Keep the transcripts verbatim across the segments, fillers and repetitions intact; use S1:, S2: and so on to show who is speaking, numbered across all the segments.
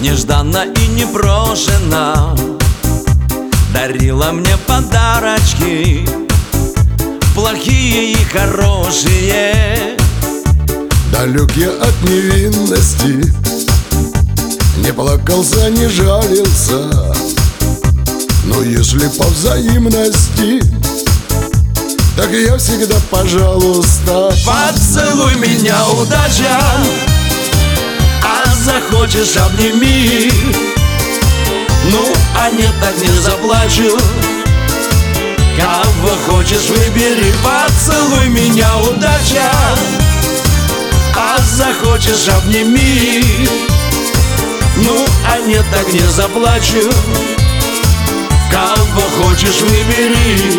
S1: нежданно и непрошено дарила мне подарочки, плохие и хорошие.
S2: Далек я от невинности, не плакался, не жалился, но если по взаимности, так я всегда пожалуйста.
S1: Поцелуй меня, удача, а захочешь обними. Ну, а нет, так не заплачу. Кого хочешь выбери. Поцелуй меня, удача, а захочешь обними. Ну, а нет, так не заплачу. Кого хочешь выбери.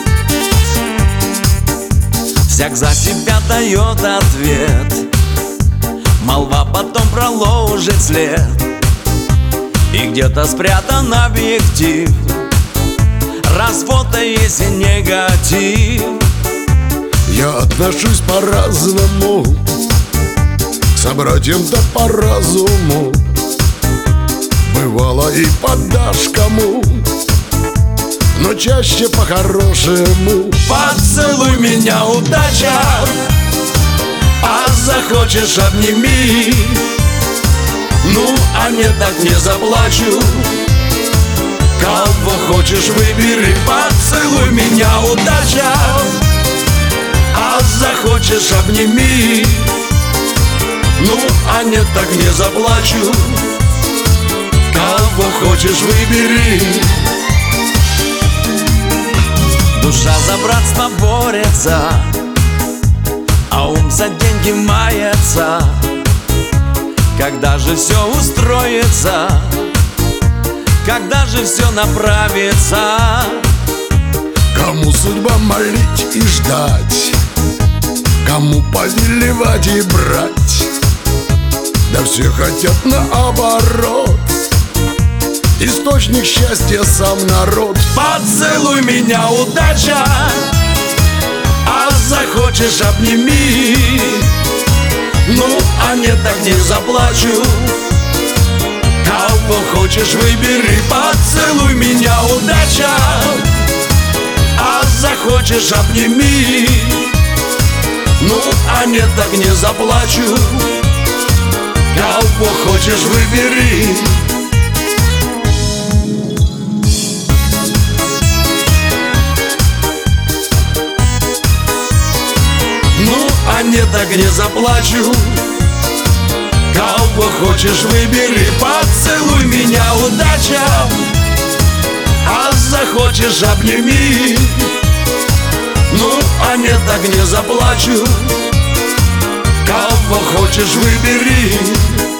S1: Всяк за себя дает ответ, молва потом проложит след, и где-то спрятан объектив, раз фото есть и негатив.
S2: Я отношусь по-разному к собратьям-то по разуму. Бывало и подашь кому, но чаще по-хорошему.
S1: Поцелуй меня, удача, а захочешь обними. Ну, а нет, так не заплачу. Кого хочешь выбери. Поцелуй меня, удача, а захочешь обними. Ну, а нет, так не заплачу. Кого хочешь выбери. Душа за братство борется, а ум за деньги мается. Когда же все устроится, когда же все направится?
S2: Кому судьба молить и ждать, кому повелевать и брать, да все хотят наоборот. Источник счастья сам народ.
S1: Поцелуй меня, удача, а захочешь обними. Ну, а нет, так не заплачу. Кого хочешь выбери. Поцелуй меня, удача, а захочешь обними. Ну, а нет, так не заплачу. Кого хочешь выбери. Ну, а нет, так не заплачу. Кого хочешь выбери. Поцелуй меня, удача, а захочешь обними. Ну, а нет, так не заплачу. Кого хочешь выбери.